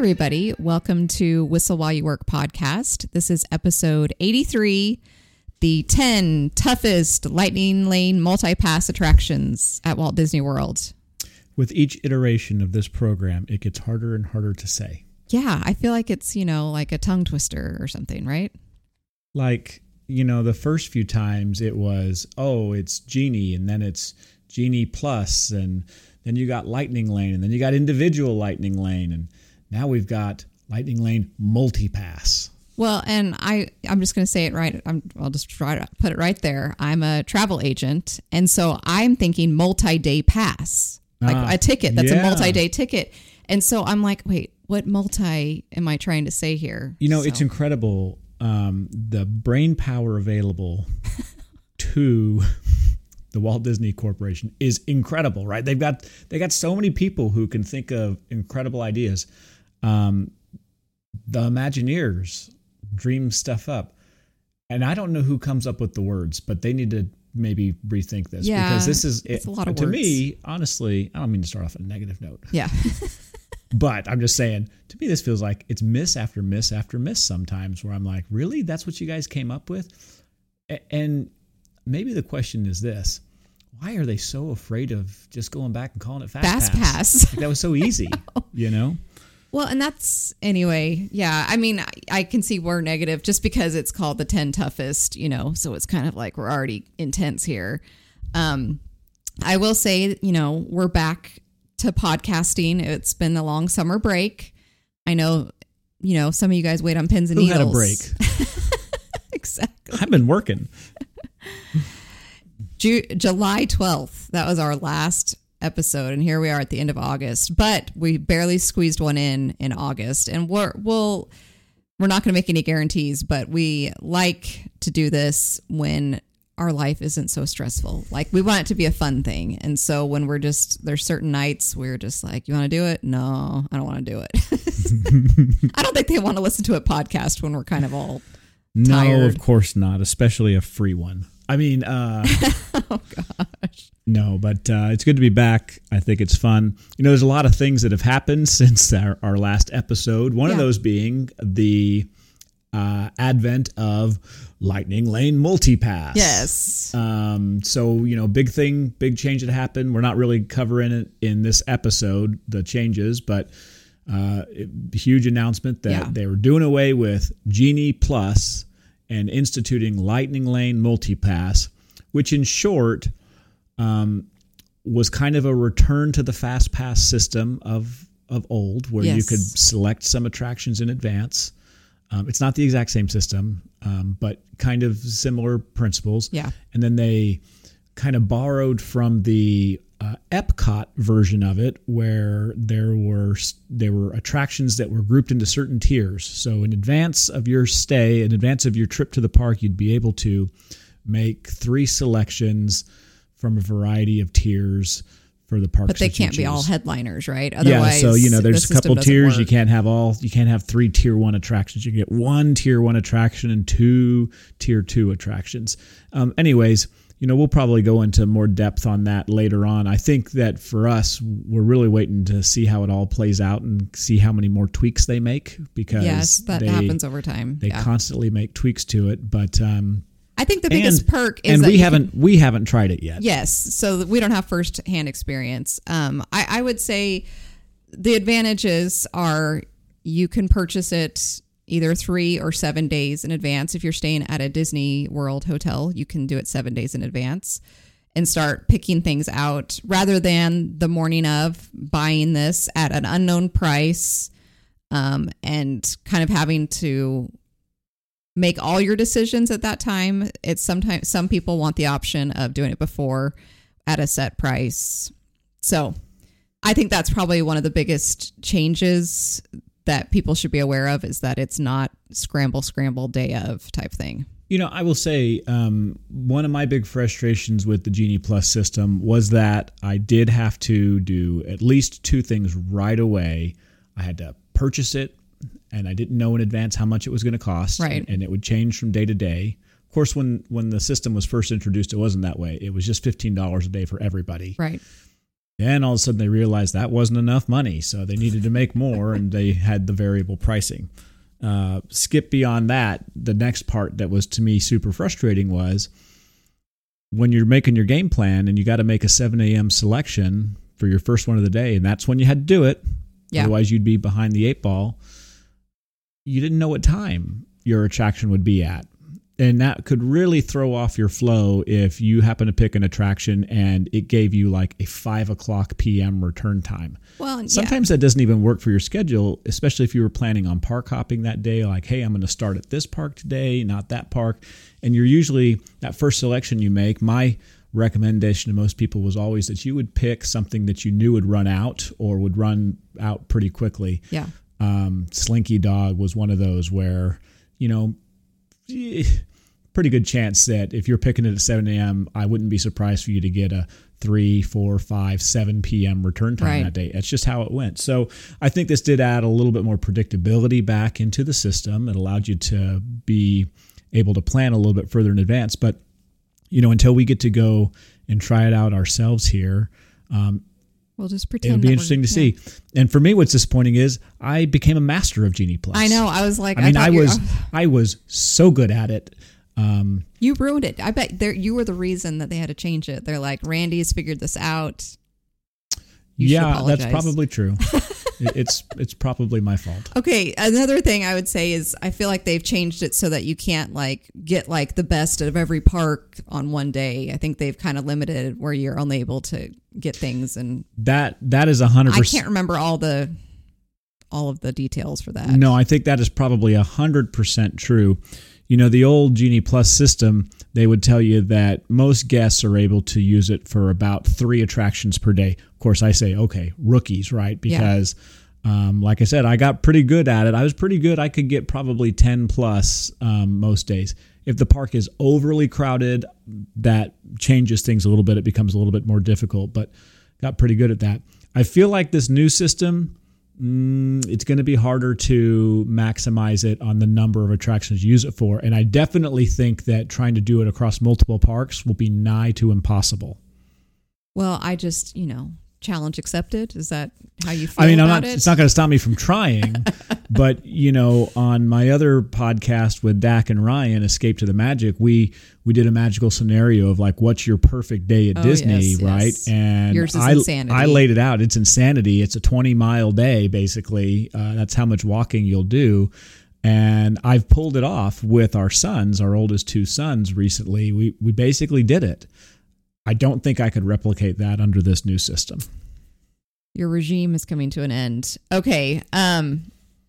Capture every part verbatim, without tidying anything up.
everybody. Welcome to Whistle While You Work podcast. This is episode eighty-three, the ten toughest Lightning Lane multi-pass attractions at Walt Disney World. With each iteration of this program, it gets harder and harder to say. Yeah, I feel like it's, you know, like a tongue twister or something, right? Like, you know, the first few times it was, oh, it's Genie, and then it's Genie Plus, and then you got Lightning Lane, and then you got individual Lightning Lane, and now we've got Lightning Lane Multi-Pass. Well, and I, I'm just going to say it right. I'm, I'll just try to put it right there. I'm a travel agent, and so I'm thinking multi-day pass, like ah, a ticket that's yeah. a multi-day ticket. And so I'm like, wait, what multi am I trying to say here? You know, so. It's incredible, um, the brain power available to the Walt Disney Corporation is incredible, right? They've got they got so many people who can think of incredible ideas. Um, the Imagineers dream stuff up. And I don't know who comes up with the words, but they need to maybe rethink this. Yeah, because this is, it's it, a lot of to words. me, honestly, I don't mean to start off on a negative note. Yeah. But I'm just saying, to me, this feels like it's miss after miss after miss sometimes where I'm like, really? That's what you guys came up with? And maybe the question is this. Why are they so afraid of just going back and calling it Fast, Fast Pass? Pass. Like, that was so easy, you know? Well, and that's, anyway, yeah. I mean, I, I can see we're negative just because it's called the ten toughest, you know, so it's kind of like we're already intense here. Um, I will say, you know, we're back to podcasting. It's been a long summer break. I know, you know, some of you guys wait on pins and Who needles. Who had a break? Exactly. I've been working. Ju- July twelfth, that was our last episode, and here we are at the end of August, but we barely squeezed one in in August, and we're we'll we're not going to make any guarantees, but we like to do this when our life isn't so stressful. Like, we want it to be a fun thing, and so when we're just, there's certain nights we're just like, you want to do it? No, I don't want to do it. I don't think they want to listen to a podcast when we're kind of all tired. No, of course not, especially a free one. I mean, uh, oh gosh. No, but uh, it's good to be back. I think it's fun. You know, there's a lot of things that have happened since our, our last episode. One yeah. of those being the uh, advent of Lightning Lane Multi-Pass. Yes. Um, so, you know, big thing, big change that happened. We're not really covering it in this episode, the changes, but uh, huge announcement that yeah. they were doing away with Genie Plus and instituting Lightning Lane Multi-Pass, which in short um, was kind of a return to the Fast Pass system of of old, where yes. you could select some attractions in advance. Um, it's not the exact same system, um, but kind of similar principles. Yeah. And then they kind of borrowed from the uh, Epcot version of it, where there were there were attractions that were grouped into certain tiers. So in advance of your stay, in advance of your trip to the park, you'd be able to make three selections from a variety of tiers for the parks. But they can't choose. be all headliners, right? Otherwise, yeah. So, you know, there's the a couple tiers. Work. You can't have all. You can't have three tier one attractions. You can get one tier one attraction and two tier two attractions. Um, anyways. You know, we'll probably go into more depth on that later on. I think that for us, we're really waiting to see how it all plays out and see how many more tweaks they make, because yes, that they, happens over time. They yeah. constantly make tweaks to it, but um, I think the biggest and, perk is and that we you haven't can, we haven't tried it yet. Yes, so we don't have first-hand experience. Um, I, I would say the advantages are you can purchase it either three or seven days in advance. If you're staying at a Disney World hotel, you can do it seven days in advance and start picking things out rather than the morning of buying this at an unknown price um, and kind of having to make all your decisions at that time. It's sometimes some people want the option of doing it before at a set price. So I think that's probably one of the biggest changes that people should be aware of, is that it's not scramble, scramble day of type thing. You know, I will say um, one of my big frustrations with the Genie Plus system was that I did have to do at least two things right away. I had to purchase it, and I didn't know in advance how much it was going to cost, right. and, and it would change from day to day. Of course, when, when the system was first introduced, it wasn't that way. It was just fifteen dollars a day for everybody. Right. Then all of a sudden they realized that wasn't enough money, so they needed to make more, and they had the variable pricing. Uh, skip beyond that, the next part that was to me super frustrating was when you're making your game plan and you got to make a seven a.m. selection for your first one of the day, and that's when you had to do it. Yeah. Otherwise, you'd be behind the eight ball. You didn't know what time your attraction would be at. And that could really throw off your flow if you happen to pick an attraction and it gave you like a five o'clock p.m. return time. Well, sometimes yeah. that doesn't even work for your schedule, especially if you were planning on park hopping that day. Like, hey, I'm going to start at this park today, not that park. And you're usually, that first selection you make, my recommendation to most people was always that you would pick something that you knew would run out or would run out pretty quickly. Yeah. Um, Slinky Dog was one of those where, you know, pretty good chance that if you're picking it at seven a.m., I wouldn't be surprised for you to get a three, four, five, seven p.m. return time right. that day. That's just how it went. So I think this did add a little bit more predictability back into the system. It allowed you to be able to plan a little bit further in advance. But, you know, until we get to go and try it out ourselves here, um, we'll just pretend. It'll be interesting to yeah. see. And for me, what's disappointing is I became a master of Genie Plus. I know. I was like, I mean, I, I was, oh. I was so good at it. Um, you ruined it. I bet there you were the reason that they had to change it. They're like, Randy's figured this out. You yeah, that's probably true. it's it's probably my fault. Okay, another thing I would say is I feel like they've changed it so that you can't like get like the best of every park on one day. I think they've kind of limited where you're only able to get things, and that that is a hundred percent. I can't remember all the all of the details for that. No, I think that is probably a hundred percent true. You know, the old Genie Plus system, they would tell you that most guests are able to use it for about three attractions per day. Of course, I say, okay, rookies, right? Because, yeah. um, like I said, I got pretty good at it. I was pretty good. I could get probably ten plus um, most days. If the park is overly crowded, that changes things a little bit. It becomes a little bit more difficult, but got pretty good at that. I feel like this new system, Mm, it's going to be harder to maximize it on the number of attractions you use it for. And I definitely think that trying to do it across multiple parks will be nigh to impossible. Well, I just, you know, challenge accepted. Is that how you feel I mean, about I'm not, it? It's not going to stop me from trying. But, you know, on my other podcast with Dak and Ryan, Escape to the Magic, we we did a magical scenario of like, what's your perfect day at oh, Disney, yes, right? Yes. And yours is I, insanity. I laid it out. It's insanity. It's a twenty mile day, basically. Uh, that's how much walking you'll do. And I've pulled it off with our sons, our oldest two sons recently. We we basically did it. I don't think I could replicate that under this new system. Your regime is coming to an end. Okay. Um,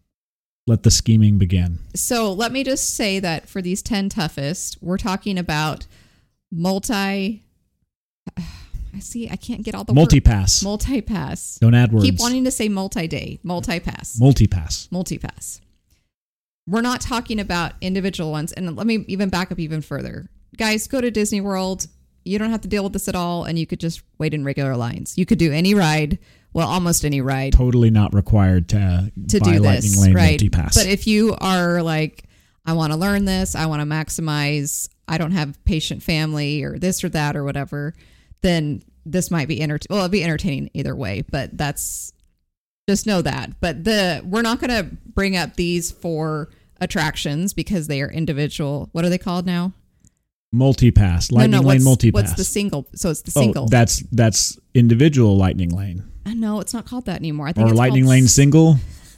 Let the scheming begin. So let me just say that for these ten toughest, we're talking about multi... I see, I can't get all the Multi-pass. Word. Multi-pass. Don't add words. Keep wanting to say multi-day. Multi-pass. Multi-pass. Multi-pass. We're not talking about individual ones. And let me even back up even further. Guys, go to Disney World. You don't have to deal with this at all, and you could just wait in regular lines. You could do any ride. Well, almost any ride. Totally not required to, to buy do Lightning this, Lane right? multi-pass. But if you are like, I want to learn this, I want to maximize, I don't have patient family or this or that or whatever, then this might be enter- well, it'll be entertaining either way. But that's just know that. But the we're not going to bring up these four attractions because they are individual. What are they called now? Multi-pass, Lightning no, no, Lane what's, multi-pass. What's the single? So it's the single. Oh, that's that's individual Lightning Lane. Uh, no, it's not called that anymore. I think or it's Lightning called Lane s- single.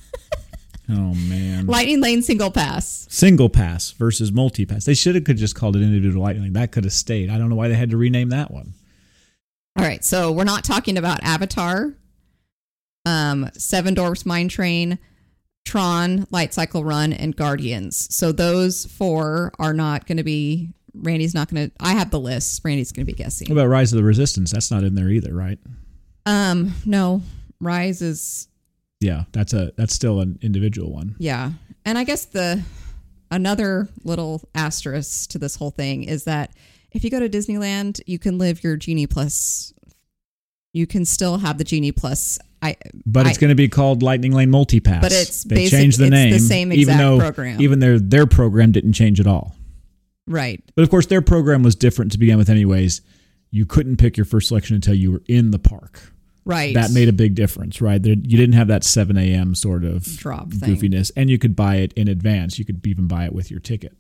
Oh man, Lightning Lane single pass. Single pass versus multi-pass. They should have could just called it individual Lightning Lane. That could have stayed. I don't know why they had to rename that one. All right, so we're not talking about Avatar, um, Seven Dwarfs Mine Train, Tron, Light Cycle Run, and Guardians. So those four are not going to be. Randy's not going to. I have the list. Randy's going to be guessing. What about Rise of the Resistance? That's not in there either, right? Um, no, Rise is. Yeah, that's a that's still an individual one. Yeah, and I guess the another little asterisk to this whole thing is that if you go to Disneyland, you can live your Genie Plus. You can still have the Genie Plus. I, but it's going to be called Lightning Lane Multi-Pass. But it's they basic, changed the it's name, the same exact even though program. even their their program didn't change at all. Right. But of course, their program was different to begin with anyways. You couldn't pick your first selection until you were in the park. Right. That made a big difference, right? There, you didn't have that seven a.m. sort of drop thing. Goofiness, and you could buy it in advance. You could even buy it with your ticket.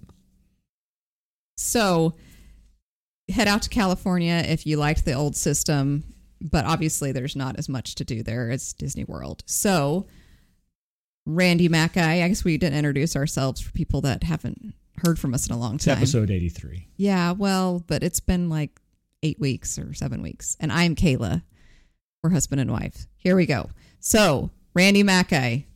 So head out to California if you liked the old system, but obviously there's not as much to do there as Disney World. So Randy Mackay, I guess we didn't introduce ourselves for people that haven't heard from us in a long time. It's episode eighty-three. Yeah, well, but it's been like eight weeks or seven weeks. And I'm Kayla. We're husband and wife. Here we go. So, Randy Mackay,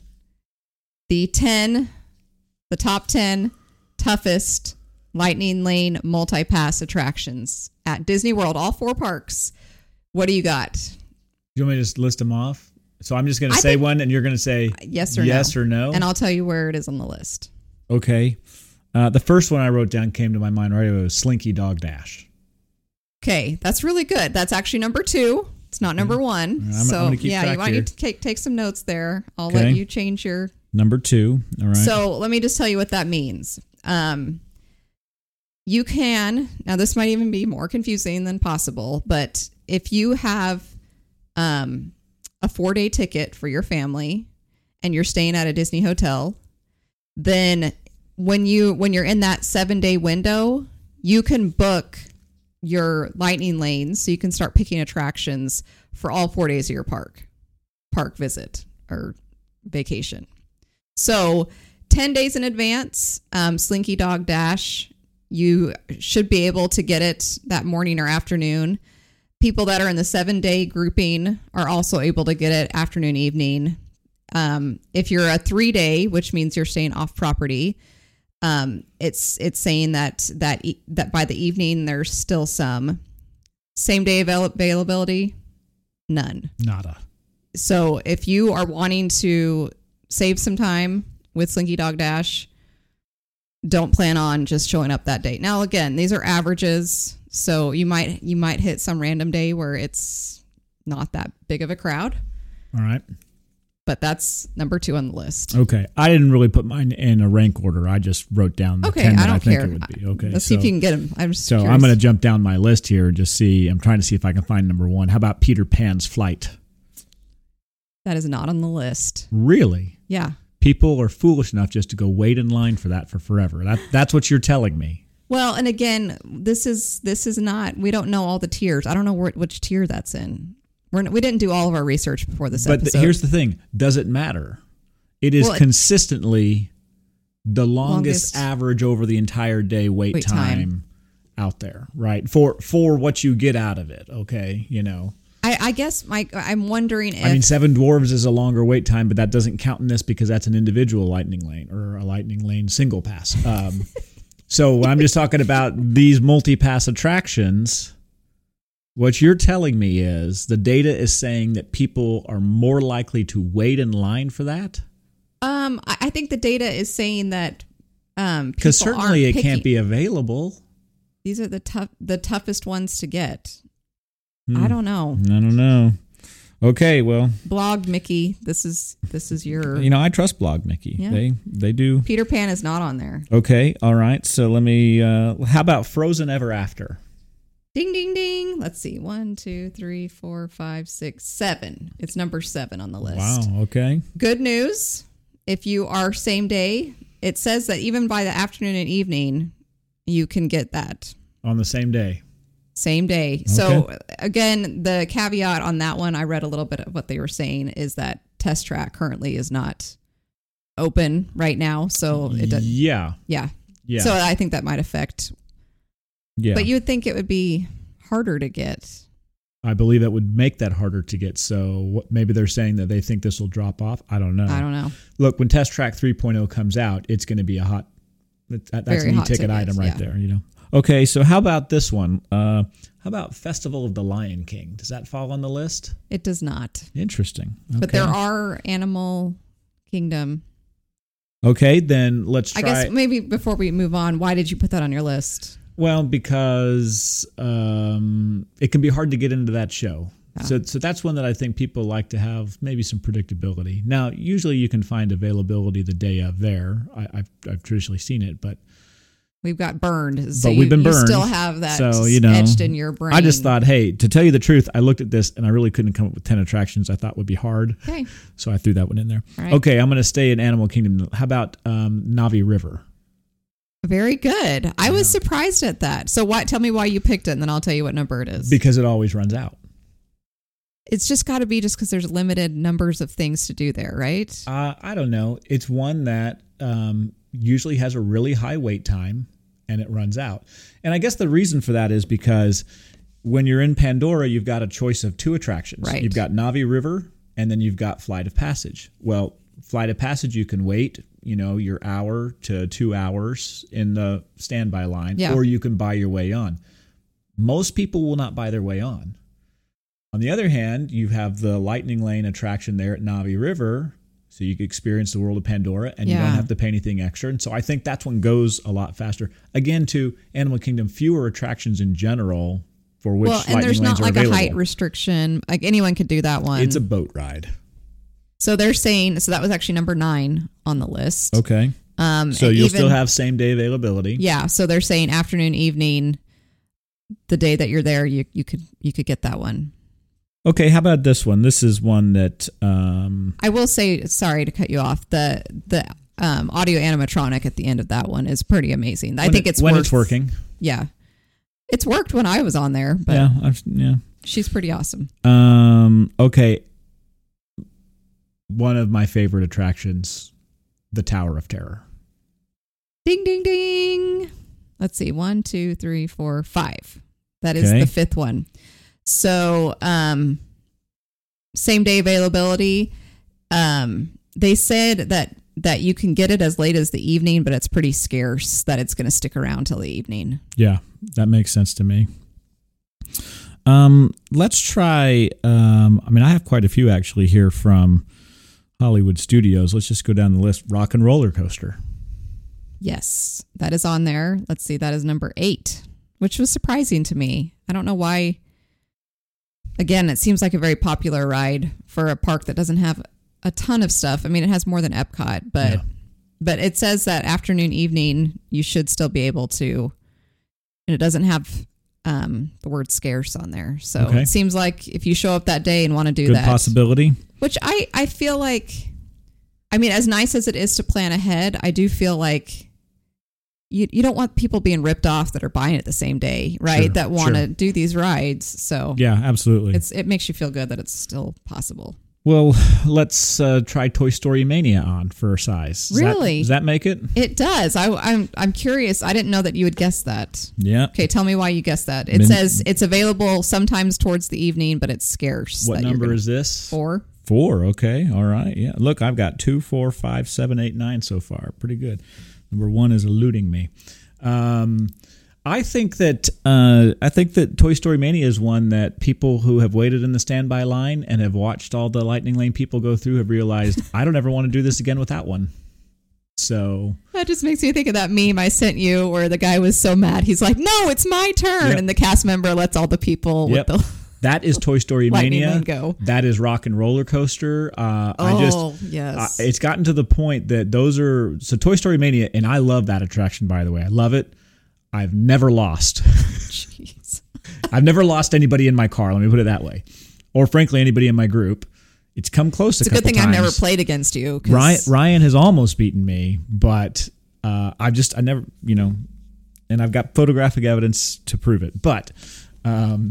the ten, the top ten toughest Lightning Lane multi-pass attractions at Disney World, all four parks. What do you got? You want me to just list them off? So I'm just going to say one, and you're going to say yes or yes no. or no, and I'll tell you where it is on the list. Okay. Uh, the first one I wrote down came to my mind right away was Slinky Dog Dash. Okay, that's really good. That's actually number two. It's not number one. I'm, so I'm keep yeah, you might here. need to take, take some notes there. I'll Okay. let you change your number two. All right. So let me just tell you what that means. Um, you can, now this might even be more confusing than possible, but if you have um, a four day ticket for your family and you're staying at a Disney hotel, then when you, when you're in that seven day window, you can book your Lightning Lanes, so you can start picking attractions for all four days of your park park visit or vacation. So ten days in advance, um, Slinky Dog Dash, you should be able to get it that morning or afternoon. People that are in the seven day grouping are also able to get it afternoon, evening. Um, if you're a three day, which means you're staying off property, Um, it's it's saying that that e- that by the evening there's still some. Same day avail- availability, none. Nada. So if you are wanting to save some time with Slinky Dog Dash, don't plan on just showing up that day. Now again, these are averages, so you might you might hit some random day where it's not that big of a crowd. All right. But that's number two on the list. Okay. I didn't really put mine in a rank order. I just wrote down the okay, ten that I don't I think care. it would be. Okay. Let's so, see if you can get them. I'm just So curious. I'm going to jump down my list here and just see. I'm trying to see if I can find number one. How about Peter Pan's Flight? That is not on the list. Really? Yeah. People are foolish enough just to go wait in line for that for forever. That That's what you're telling me. Well, and again, this is this is not. We don't know all the tiers. I don't know where, which tier that's in. We're, we didn't do all of our research before this but episode. But here's the thing. Does it matter? It is well, it, consistently the longest, longest average over the entire day wait, wait time, time out there, right? For for what you get out of it, okay? You know. I, I guess, Mike, I'm wondering if... I mean, Seven Dwarves is a longer wait time, but that doesn't count in this because that's an individual Lightning Lane or a Lightning Lane single pass. Um, so I'm just talking about these multi-pass attractions. What you're telling me is the data is saying that people are more likely to wait in line for that? Um, I, I think the data is saying that um, because certainly it picking. can't be available. These are the tough, the toughest ones to get. Hmm. I don't know. I don't know. Okay, well, Blog Mickey, this is this is your. you know, I trust Blog Mickey. Yeah. They they do. Peter Pan is not on there. Okay, all right. So let me. Uh, how about Frozen Ever After? Ding ding ding. Let's see. One, two, three, four, five, six, seven. It's number seven on the list. Wow. Okay. Good news. If you are same day, it says that even by the afternoon and evening, you can get that. On the same day. Same day. Okay. So again, the caveat on that one, I read a little bit of what they were saying is that Test Track currently is not open right now. So it does. Yeah. Yeah. Yeah. So I think that might affect. Yeah. But you would think it would be harder to get. I believe it would make that harder to get. So what, maybe they're saying that they think this will drop off. I don't know. I don't know. Look, when Test Track three point oh comes out, it's going to be a hot. That, that's Very an hot e-ticket tickets, item right yeah. there. You know. Okay, so how about this one? Uh, how about Festival of the Lion King? Does that fall on the list? It does not. Interesting. Okay. But there are Animal Kingdom. Okay, then let's try. I guess maybe before we move on, why did you put that on your list? Well, because um, it can be hard to get into that show. Yeah. So, so that's one that I think people like to have maybe some predictability. Now, usually you can find availability the day of there. I, I've, I've traditionally seen it, but We've got burned. So but we've been you, burned. You still have that so, you know, etched in your brain. I just thought, hey, to tell you the truth, I looked at this and I really couldn't come up with ten attractions I thought would be hard. Okay. So I threw that one in there. Right. Okay, I'm going to stay in Animal Kingdom. How about um, Navi River? Very good. I yeah. was surprised at that. So why? Tell me why you picked it, and then I'll tell you what number it is. Because it always runs out. It's just got to be just because there's limited numbers of things to do there, right? Uh, I don't know. It's one that um, usually has a really high wait time, and it runs out. And I guess the reason for that is because when you're in Pandora, you've got a choice of two attractions. Right. You've got Navi River, and then you've got Flight of Passage. Well, Flight of Passage, you can wait, you know, your hour to two hours in the standby line, yeah. or you can buy your way on. Most people will not buy their way on. On the other hand, you have the Lightning Lane attraction there at Navi River, so you can experience the world of Pandora, and yeah. you don't have to pay anything extra. And so I think that's one goes a lot faster. Again, to Animal Kingdom, fewer attractions in general for which well, Lightning and there's lanes not like are available. a height restriction. Like anyone could do that one. It's a boat ride. So they're saying, so that was actually number nine on the list. Okay. Um, so you'll even, still have same day availability. Yeah. So they're saying afternoon, evening, the day that you're there, you, you could you could get that one. Okay, how about this one? This is one that um, I will say, sorry to cut you off. The the um, audio animatronic at the end of that one is pretty amazing. I think it, it's when worth, it's working. Yeah, it's worked when I was on there. But yeah, I've, yeah, she's pretty awesome. Um, okay, one of my favorite attractions, the Tower of Terror. Ding ding ding. Let's see, one, two, three, four, five. That is Okay. the fifth one. So, um, same day availability. Um, they said that that you can get it as late as the evening, but it's pretty scarce that it's going to stick around till the evening. Yeah, that makes sense to me. Um, let's try. Um, I mean, I have quite a few actually here from Hollywood Studios. Let's just go down the list. Rock and Roller Coaster. Yes, that is on there. Let's see, that is number eight, which was surprising to me. I don't know why. Again, it seems like a very popular ride for a park that doesn't have a ton of stuff. I mean, it has more than Epcot, but Yeah. but it says that afternoon, evening, you should still be able to, and it doesn't have um, the word scarce on there. So Okay. it seems like if you show up that day and want to do Good that, possibility. which I, I feel like, I mean, as nice as it is to plan ahead, I do feel like you you don't want people being ripped off that are buying it the same day, right? Sure, that want to sure. do these rides. So Yeah, absolutely. it's it makes you feel good that it's still possible. Well, let's uh, try Toy Story Mania on for size. Does Really? That, does that make it? It does. I, I'm I'm curious. I didn't know that you would guess that. Yeah. Okay, tell me why you guessed that. It Min- says it's available sometimes towards the evening, but it's scarce. What that you're number gonna- is this? Four. Four. Okay. All right. Yeah. Look, I've got two, four, five, seven, eight, nine so far. Pretty good. Number one is eluding me. Um, I think that uh, I think that Toy Story Mania is one that people who have waited in the standby line and have watched all the Lightning Lane people go through have realized I don't ever want to do this again without one. So That just makes me think of that meme I sent you where the guy was so mad. He's like, "No, it's my turn," Yep. and the cast member lets all the people Yep. with the that is Toy Story Lightning Mania. Lane go. That is Rock and Roller Coaster. Uh, Oh, I just yes. Uh, it's gotten to the point that those are so Toy Story Mania, and I love that attraction. By the way, I love it. I've never lost. Jeez. I've never lost anybody in my car. Let me put it that way, or frankly, anybody in my group. It's come close. It's a couple good thing times. I've never played against you. 'Cause Ryan, Ryan has almost beaten me, but uh, I've just I never you know, and I've got photographic evidence to prove it. But um,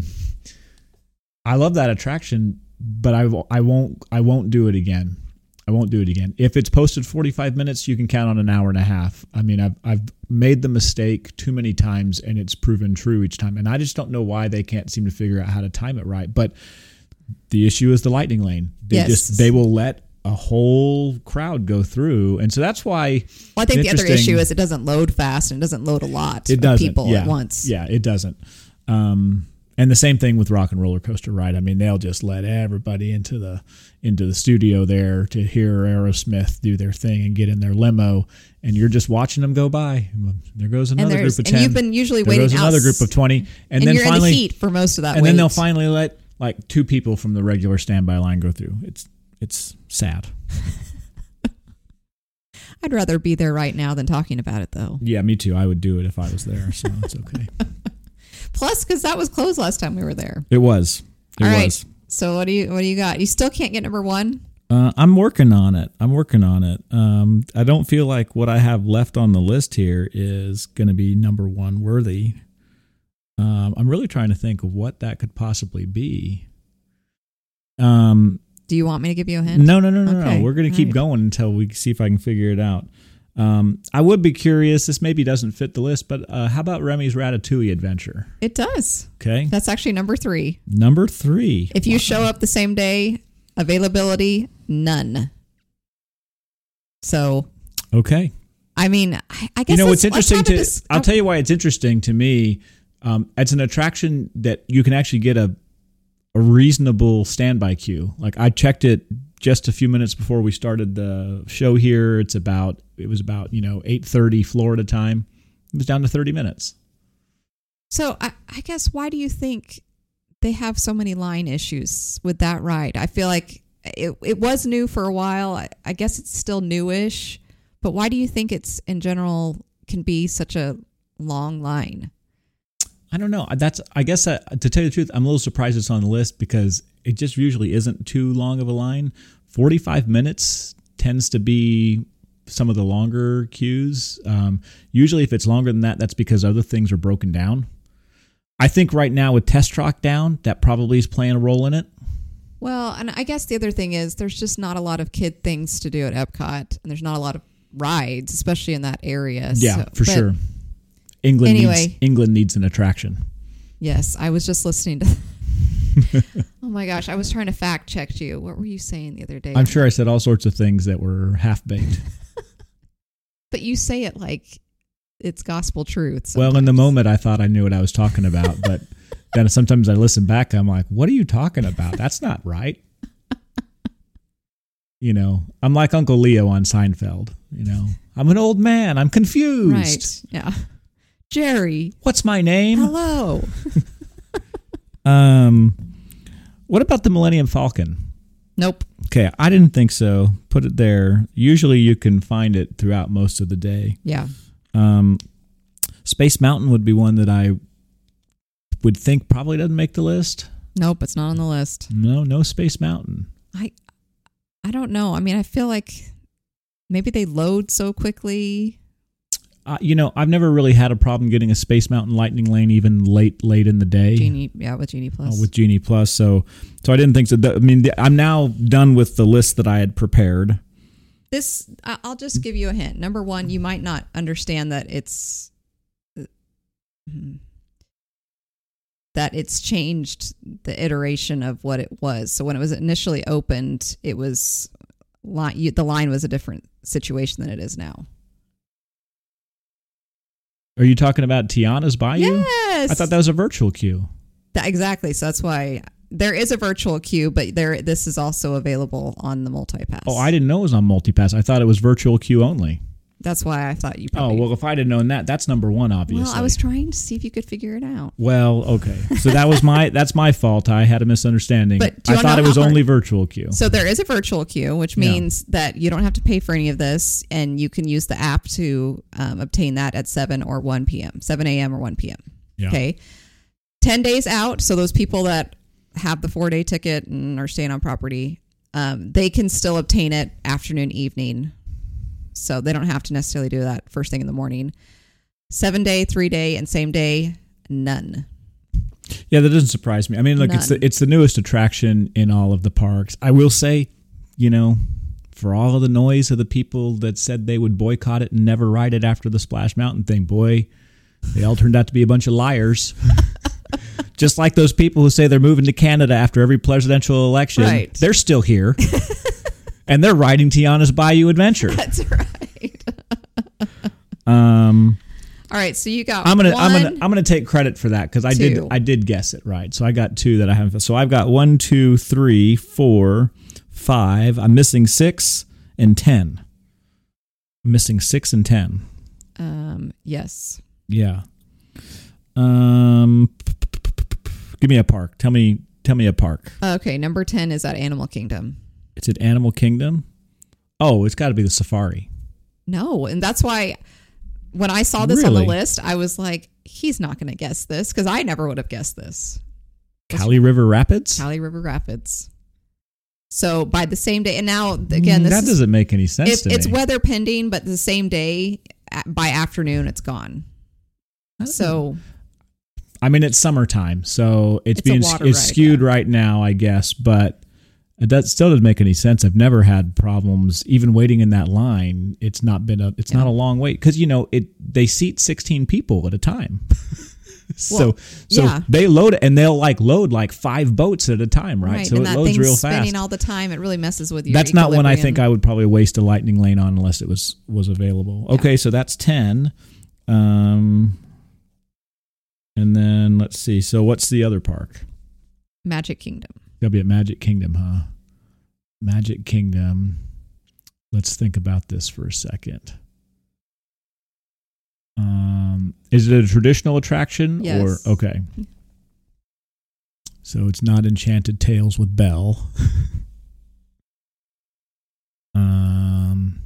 I love that attraction, but I I won't I won't do it again. I won't do it again. If it's posted forty-five minutes, you can count on an hour and a half. I mean, I've I've made the mistake too many times, and it's proven true each time. And I just don't know why they can't seem to figure out how to time it right. But the issue is the Lightning Lane. They Yes. just they will let a whole crowd go through, and so that's why. Well, I think the other interesting- issue is it doesn't load fast and it doesn't load a lot it of doesn't people yeah. at once. Yeah, it doesn't. Um, and the same thing with Rock and Roller Coaster, right? I mean, they'll just let everybody into the into the studio there to hear Aerosmith do their thing and get in their limo, and you're just watching them go by. There goes And, another there's, group of and ten. you've been usually there waiting goes out, another group of twenty, and, and, then you're finally, in the heat for most of that and wait. then they'll finally let like two people from the regular standby line go through. It's it's sad. I'd rather be there right now than talking about it, though. Yeah, me too. I would do it if I was there, so it's okay. Plus, because that was closed last time we were there. It was. It All right. was. So what do you what do you got? You still can't get number one? Uh, I'm working on it. I'm working on it. Um, I don't feel like what I have left on the list here is going to be number one worthy. Um, I'm really trying to think of what that could possibly be. Um, Do you want me to give you a hint? No, no, no, no, okay. no. We're going to keep right. going until we see if I can figure it out. Um, I would be curious. This maybe doesn't fit the list, but uh, how about Remy's Ratatouille adventure? It does. Okay. That's actually number three. Number three. If you Wow. show up the same day, availability, none. So, Okay. I mean, I, I guess You know, let's- what's interesting let's have a to, dis- I'll tell you why it's interesting to me. Um, it's an attraction that you can actually get a, a reasonable standby queue. Like I checked it just a few minutes before we started the show here. It's about, it was about, you know, eight thirty Florida time. It was down to thirty minutes. So I, I guess why do you think they have so many line issues with that ride? I feel like it it was new for a while. I, I guess it's still newish, but why do you think it's in general can be such a long line? I don't know. That's, I guess, uh, to tell you the truth, I'm a little surprised it's on the list because it just usually isn't too long of a line. forty-five minutes tends to be some of the longer queues. Um, usually if it's longer than that, that's because other things are broken down. I think right now with Test Track down, that probably is playing a role in it. Well, and I guess the other thing is there's just not a lot of kid things to do at Epcot, and there's not a lot of rides, especially in that area. Yeah, so, for but sure. England anyway. needs England needs an attraction. Yes, I was just listening to. Oh my gosh, I was trying to fact check you. What were you saying the other day? I'm sure I said all sorts of things that were half baked. But you say it like it's gospel truth. Well, in the sometimes. moment, I thought I knew what I was talking about, but then sometimes I listen back, I'm like, what are you talking about? That's not right. You know, I'm like Uncle Leo on Seinfeld. You know, I'm an old man. I'm confused. Right. Yeah. Jerry. What's my name? Hello. Um, what about the Millennium Falcon? Nope. Okay, I didn't think so. Put it there. Usually you can find it throughout most of the day. Yeah. Um, Space Mountain would be one that I would think probably doesn't make the list. Nope, it's not on the list. No, no Space Mountain. I I don't know. I mean, I feel like maybe they load so quickly. Uh, you know, I've never really had a problem getting a Space Mountain Lightning Lane even late, late in the day. Genie, yeah, with Genie Plus. Uh, with Genie Plus, so so I didn't think so. I mean, I'm now done with the list that I had prepared. This, I- I'll just give you a hint. Number one, you might not understand that it's that it's changed the iteration of what it was. So when it was initially opened, it was line, you, the line was a different situation than it is now. Are you talking about Tiana's Bayou? Yes, I thought that was a virtual queue. That- exactly. So that's why there is a virtual queue, but there this is also available on the multi-pass. Oh, I didn't know it was on multipass. I thought it was virtual queue only. That's why I thought you Oh, probably... well, if I'd have known that, that's number one, obviously. Well, I was trying to see if you could figure it out. Well, okay. So that was my that's my fault. I had a misunderstanding. But do I you wanna thought know it was how hard- only virtual queue. So there is a virtual queue, which Yeah. means that you don't have to pay for any of this, and you can use the app to um, obtain that at seven or one p.m., seven a.m. or one p.m. Yeah. Okay. ten days out, so those people that have the four-day ticket and are staying on property, um, they can still obtain it afternoon, evening. So they don't have to necessarily do that first thing in the morning. Seven-day, three-day, and same day, none. Yeah, that doesn't surprise me. I mean, look, it's None. the it's the newest attraction in all of the parks. I will say, you know, for all of the noise of the people that said they would boycott it and never ride it after the Splash Mountain thing, boy, they all turned out to be a bunch of liars. Just like those people who say they're moving to Canada after every presidential election. Right. They're still here. And they're riding Tiana's Bayou Adventure. That's right. Um, All right, so you got I'm gonna one, I'm gonna I'm gonna take credit for that because I did two. I did guess it right. So I got two that I haven't. So I've got one, two, three, four, five. I'm missing six and ten. I'm missing six and ten. Um, yes. Yeah. Um, give me a park. Tell me tell me a park. Okay, number ten is at Animal Kingdom. It's at Animal Kingdom. Oh, it's got to be the Safari. No, and that's why when I saw this really? on the list, I was like, he's not going to guess this because I never would have guessed this. Kali River Rapids? Kali River Rapids. So by the same day, and now again, this that is, doesn't make any sense it, to it's me. weather pending, but the same day by afternoon, it's gone. Oh. So, I mean, it's summertime, so it's, it's being it's ride, skewed yeah. right now, I guess, but it does, still doesn't make any sense. I've never had problems even waiting in that line. It's not been a it's yeah. not a long wait because you know it they seat sixteen people at a time. so well, so yeah. they load it and they'll like load like five boats at a time, right? right. So and it that loads thing's real fast. Spinning all the time. It really messes with your That's not one I think I would probably waste a lightning lane on unless it was was available. Okay, yeah. so that's ten. Um and then let's see. So what's the other park? Magic Kingdom. They'll be at Magic Kingdom, huh? Magic Kingdom. Let's think about this for a second. Um, is it a traditional attraction? Yes. Or okay. So it's not Enchanted Tales with Belle. um,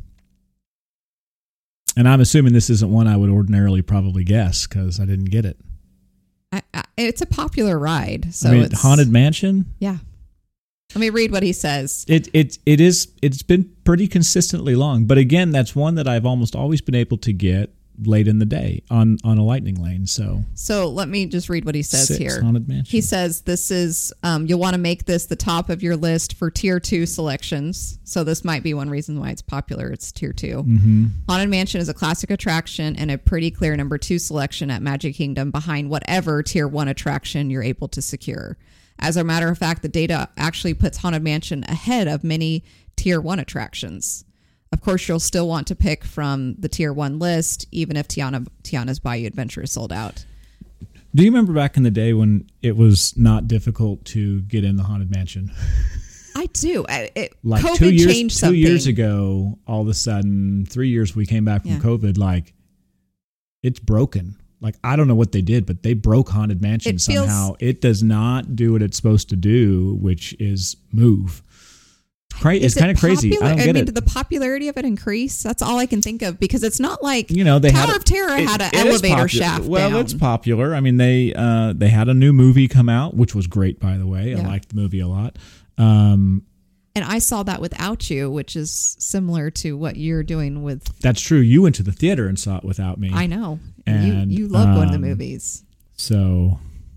and I'm assuming this isn't one I would ordinarily probably guess because I didn't get it. I, I, it's a popular ride. So I mean, it's Haunted Mansion? Yeah. Let me read what he says. It it it is it's been pretty consistently long, but again, that's one that I've almost always been able to get late in the day on, on a lightning lane. So so let me just read what he says Six, here. Haunted Mansion. He says this is um, you'll want to make this the top of your list for tier two selections. So this might be one reason why it's popular. It's tier two. Mm-hmm. Haunted Mansion is a classic attraction and a pretty clear number two selection at Magic Kingdom behind whatever tier one attraction you're able to secure. As a matter of fact, the data actually puts Haunted Mansion ahead of many tier one attractions. Of course, you'll still want to pick from the tier one list, even if Tiana, Tiana's Bayou Adventure is sold out. Do you remember back in the day when it was not difficult to get in the Haunted Mansion? I do. I, it, like COVID two years, changed two something. years ago, all of a sudden, three years we came back from Yeah. COVID, like it's broken. Like, I don't know what they did, but they broke Haunted Mansion It feels- somehow. It does not do what it's supposed to do, which is move. Cra- Is it's it kind of crazy. popular? I don't get I mean, it. did the popularity of it increase? That's all I can think of because it's not like You know, they Tower had a- of Terror it- had an it is elevator popu- shaft Well, down. it's popular. I mean, they uh, they had a new movie come out, which was great, by the way. I Yeah. liked the movie a lot. Um, And I saw that without you, which is similar to what you're doing with. that's true. You went to the theater and saw it without me. I know. And, you you love going to the um, movies. So,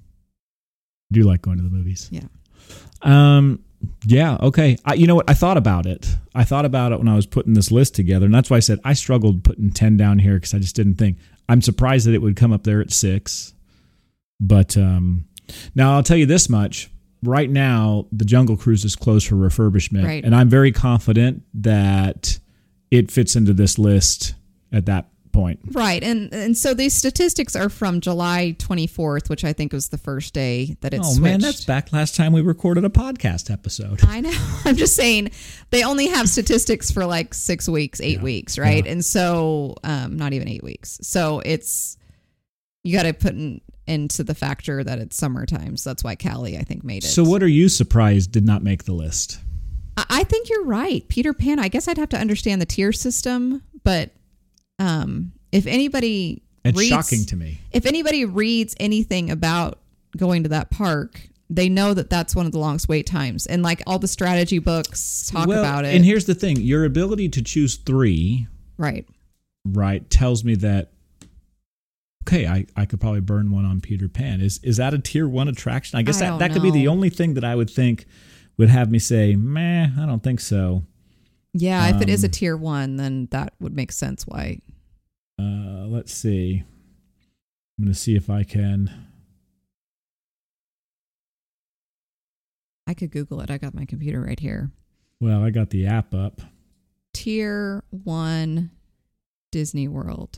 I do like going to the movies. Yeah. Um. Yeah. Okay. I, you know what? I thought about it. I thought about it when I was putting this list together, and that's why I said I struggled putting ten down here because I just didn't think. I'm surprised that it would come up there at six. But um, now I'll tell you this much. Right now, the Jungle Cruise is closed for refurbishment, Right. and I'm very confident that it fits into this list at that point. Right. And and so these statistics are from July twenty-fourth, which I think was the first day that it Oh switched. man, that's back last time we recorded a podcast episode. I know. I'm just saying they only have statistics for like six weeks, eight Yeah. weeks, right? Yeah. And so um, not even eight weeks. So it's, you got to put in, into the factor that it's summertime. So that's why Kali, I think, made it. So what are you surprised did not make the list? I, I think you're right. Peter Pan, I guess I'd have to understand the tier system, but um, if anybody It's reads, shocking to me. If anybody reads anything about going to that park, they know that that's one of the longest wait times. And like all the strategy books talk well, about it. And here's the thing. Your ability to choose three, Right. right, tells me that, okay, I, I could probably burn one on Peter Pan. Is is that a tier one attraction? I guess I that, don't that could be the know. only thing that I would think would have me say, meh, I don't think so. Yeah, if it is a Um, tier one, then that would make sense why. Uh, let's see. I'm going to see if I can. I could Google it. I got my computer right here. Well, I got the app up. Tier one Disney World.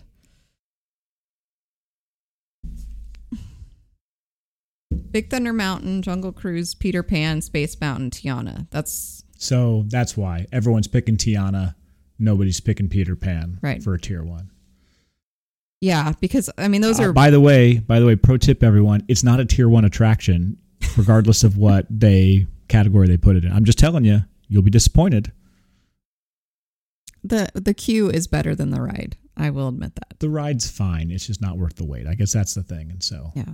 Big Thunder Mountain, Jungle Cruise, Peter Pan, Space Mountain, Tiana. That's So that's why everyone's picking Tiana. Nobody's picking Peter Pan Right. for a tier one. yeah, because I mean those Uh, are by the way, by the way, pro tip everyone, it's not a tier one attraction, regardless of what they category they put it in. I'm just telling you, you'll be disappointed. the the queue is better than the ride. I will admit that. The ride's fine. It's just not worth the wait. I guess that's the thing. And so, yeah.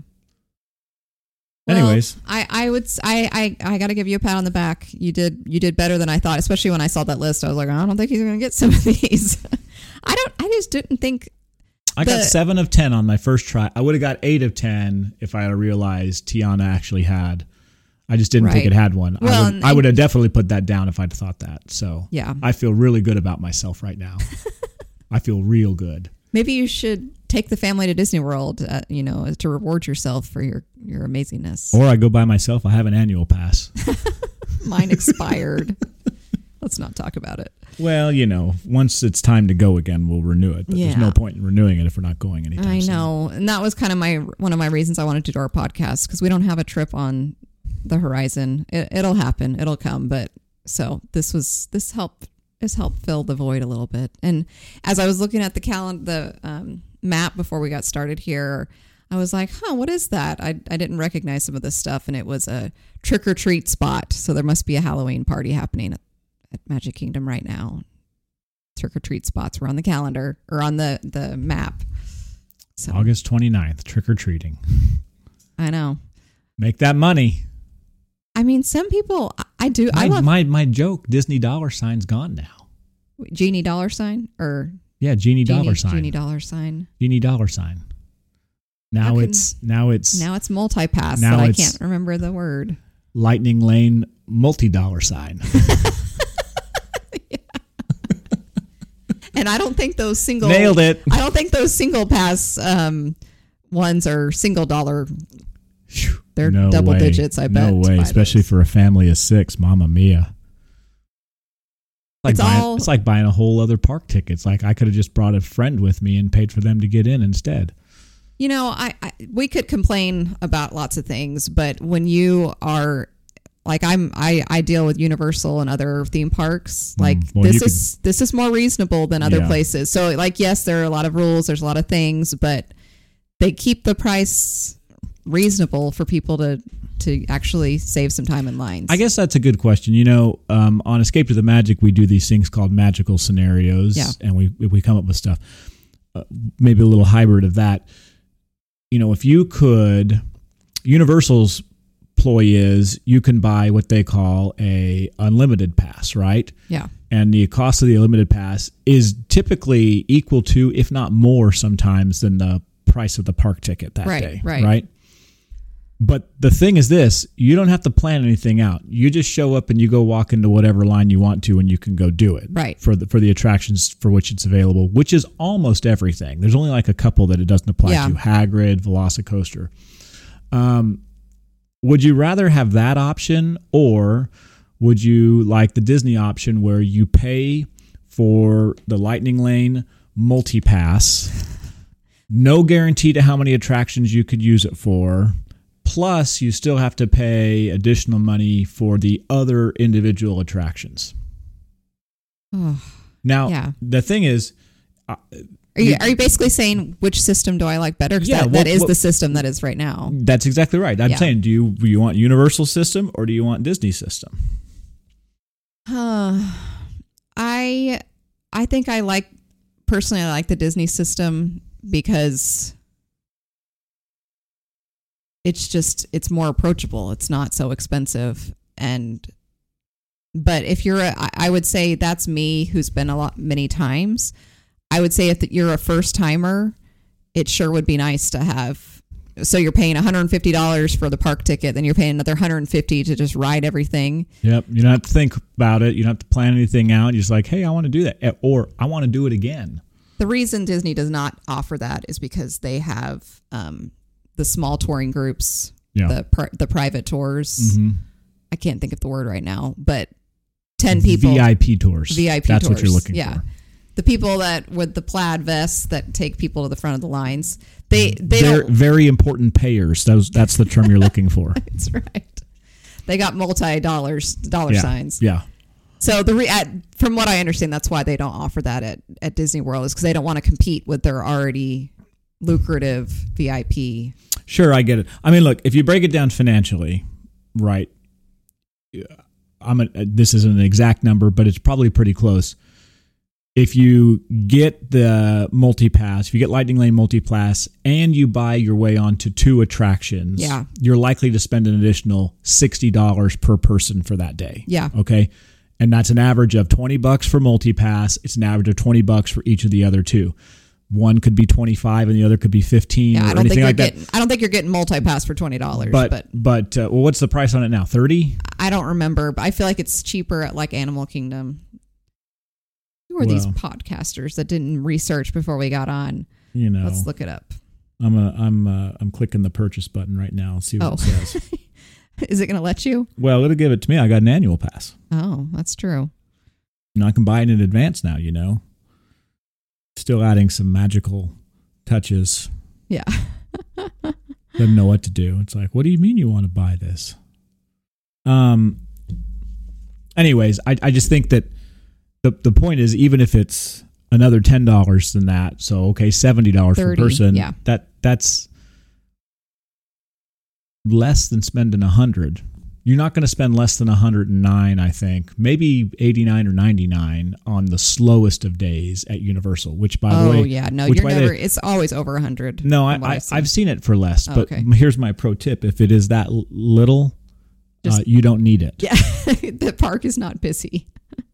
Anyways, well, I, I would I I, I got to give you a pat on the back. You did you did better than I thought. Especially when I saw that list, I was like, I don't think he's going to get some of these. I don't. I just didn't think. I got seven of ten on my first try. I would have got eight of ten if I had realized Tiana actually had. I just didn't right. think it had one. Well, I, would, and, I would have definitely put that down if I'd thought that. So yeah, I feel really good about myself right now. I feel real good. Maybe you should take the family to Disney World, uh, you know, to reward yourself for your, your amazingness. Or I go by myself. I have an annual pass. Mine expired. Let's not talk about it. Well, you know, once it's time to go again, we'll renew it. But yeah. there's no point in renewing it if we're not going anytime I soon. know. And that was kind of my one of my reasons I wanted to do our podcast, because we don't have a trip on the horizon. It, it'll happen. It'll come. But so this was, this helped, this helped fill the void a little bit. And as I was looking at the calendar, the um, map before we got started here, I was like, huh, what is that? I, I didn't recognize some of this stuff. And it was a trick or treat spot. So there must be a Halloween party happening at, at Magic Kingdom right now. Trick or treat spots were on the calendar or on the, the map. So August twenty-ninth, trick or treating. I know. Make that money. I mean, some people, I do. My, I love my, my joke, Disney dollar sign's gone now. Genie dollar sign or yeah, Genie, Genie dollar sign. Genie dollar sign. Genie dollar sign. Now can, it's now it's now it's multi-pass. Now that I can't remember the word. Lightning Lane multi-dollar sign. Yeah. And I don't think those single nailed it. I don't think those single pass um, ones are single dollar. They're no double way. digits, I bet. No way, especially those. For a family of six. Mamma mia. Like it's buying, all, it's like buying a whole other park ticket. It's like I could have just brought a friend with me and paid for them to get in instead. You know, I, I we could complain about lots of things, but when you are like I'm, I, I deal with Universal and other theme parks. Like mm, well, this is could, this is more reasonable than other yeah. places. So, like, yes, there are a lot of rules. There's a lot of things, but they keep the price reasonable for people to to actually save some time in lines. I guess that's a good question. You know, um, on Escape to the Magic, we do these things called magical scenarios, yeah. and we we come up with stuff. Uh, maybe a little hybrid of that. You know, if you could, Universal's ploy is you can buy what they call a unlimited pass, right? Yeah. And the cost of the unlimited pass is typically equal to, if not more sometimes, than the price of the park ticket that right, day. Right. Right. But the thing is this, you don't have to plan anything out. You just show up and you go walk into whatever line you want to and you can go do it. Right. For the for the attractions for which it's available, which is almost everything. There's only like a couple that it doesn't apply yeah. to. Hagrid, Velocicoaster. Um, would you rather have that option, or would you like the Disney option where you pay for the Lightning Lane multi-pass, no guarantee to how many attractions you could use it for, plus you still have to pay additional money for the other individual attractions? Oh, now, yeah. the thing is... Uh, Are you, are you basically saying which system do I like better? Because yeah, that, well, that is well, the system that is right now. That's exactly right. I'm yeah. saying, do you do you want Universal system or do you want Disney system? Uh, I I think I like, personally, I like the Disney system because it's just, it's more approachable. It's not so expensive. And, but if you're, a, I would say that's me who's been a lot, many times. I would say if you're a first timer, it sure would be nice to have. So you're paying one hundred fifty dollars for the park ticket, then you're paying another one hundred fifty dollars to just ride everything. Yep. You don't have to think about it. You don't have to plan anything out. You're just like, hey, I want to do that. Or I want to do it again. The reason Disney does not offer that is because they have um, the small touring groups, yeah. the pri- the private tours. Mm-hmm. I can't think of the word right now, but ten people. V I P tours. V I P That's tours. what you're looking yeah. for. The people that with the plaid vests that take people to the front of the lines, they they They're don't very important payers. Those that's the term you're looking for. That's right. They got multi dollars dollar yeah. signs. Yeah. So the re- at, from what I understand, that's why they don't offer that at, at Disney World, is because they don't want to compete with their already lucrative V I P. Sure, I get it. I mean, look, if you break it down financially, right? I'm a, this isn't an exact number, but it's probably pretty close. if you get the multi-pass, if you get Lightning Lane multi-pass and you buy your way onto two attractions, yeah. you're likely to spend an additional sixty dollars per person for that day. Yeah. Okay. And that's an average of twenty bucks for multi-pass. It's an average of twenty bucks for each of the other two. One could be twenty-five and the other could be fifteen yeah, or I don't anything think you're like getting, that. I don't think you're getting multi-pass for twenty dollars. But, but, but uh, well, what's the price on it now? thirty? I don't remember, but I feel like it's cheaper at like Animal Kingdom. Who are well, these podcasters that didn't research before we got on? You know, let's look it up. I'm a, I'm uh, I'm clicking the purchase button right now. See what oh. it says. Is it going to let you? Well, it'll give it to me. I got an annual pass. Oh, that's true. You know, I can buy it in advance now. You know, still adding some magical touches. Yeah. Doesn't know what to do. It's like, what do you mean you want to buy this? Um. Anyways, I I just think that. The the point is, even if it's another ten dollars than that, so okay, seventy dollars per person, yeah. that that's less than spending a hundred. You're not going to spend less than a hundred and nine, I think, maybe eighty nine or ninety nine on the slowest of days at Universal. Which, by oh, the way, oh yeah, no, you're never. They, it's always over a hundred. No, I, I I've seen it for less. Oh, but okay. Here's my pro tip: if it is that little, Just, uh, you don't need it. Yeah, the park is not busy.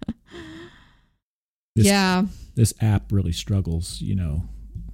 This, yeah. This app really struggles, you know.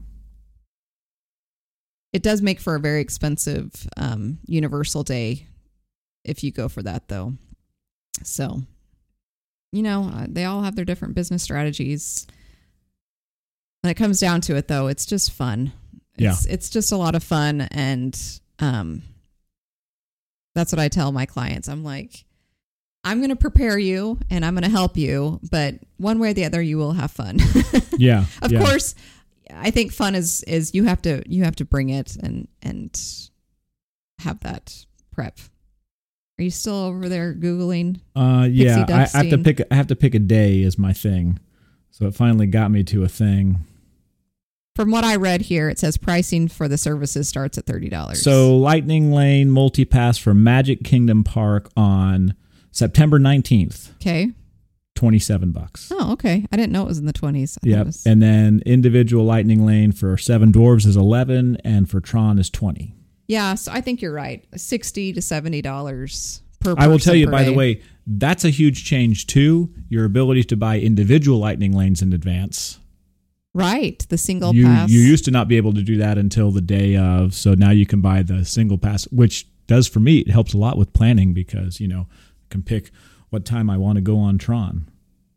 It does make for a very expensive um, Universal day if you go for that, though. So, you know, uh, they all have their different business strategies. When it comes down to it, though, it's just fun. It's, yeah. It's just a lot of fun. And um, that's what I tell my clients. I'm like, I'm going to prepare you and I'm going to help you, but one way or the other, you will have fun. Yeah. Of yeah. course, I think fun is, is you have to, you have to bring it and, and have that prep. Are you still over there Googling? Uh, yeah, I, I have to pick, I have to pick a day as my thing. So it finally got me to a thing. From what I read here, it says pricing for the services starts at thirty dollars. So Lightning Lane multi-pass for Magic Kingdom Park on September nineteenth. Okay. twenty-seven bucks. Oh, okay. I didn't know it was in the twenties. Yep. Was... And then individual Lightning Lane for Seven Dwarves is eleven and for Tron is twenty. Yeah, so I think you're right. sixty to seventy dollars per person. I will tell you, by day. the way, that's a huge change too. Your ability to buy individual Lightning Lanes in advance. Right. The single you, pass. You used to not be able to do that until the day of. So now you can buy the single pass, which does for me, it helps a lot with planning because, you know, can pick what time I want to go on Tron.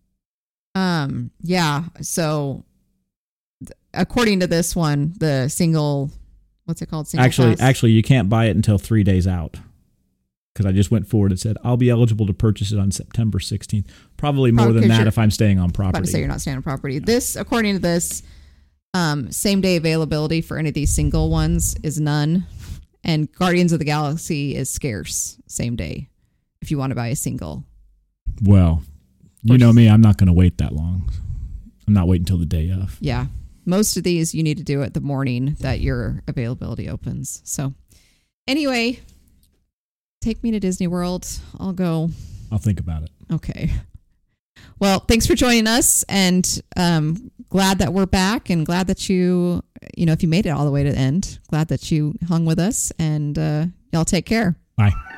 Um, yeah. So th- according to this one, the single, what's it called? Single actually, pass? actually you can't buy it until three days out. Because I just went forward and said, I'll be eligible to purchase it on September sixteenth. Probably more Probably than that if I'm staying on property. About to say you're not staying on property. Yeah. This, according to this, um, same day availability for any of these single ones is none. And Guardians of the Galaxy is scarce same day if you want to buy a single. Well, you know me, I'm not going to wait that long. I'm not waiting until the day of. Yeah. Most of these you need to do it the morning that your availability opens. So anyway, take me to Disney World. I'll go. I'll think about it. Okay. Well, thanks for joining us, and um, glad that we're back, and glad that you, you know, if you made it all the way to the end, glad that you hung with us, and uh, y'all take care. Bye.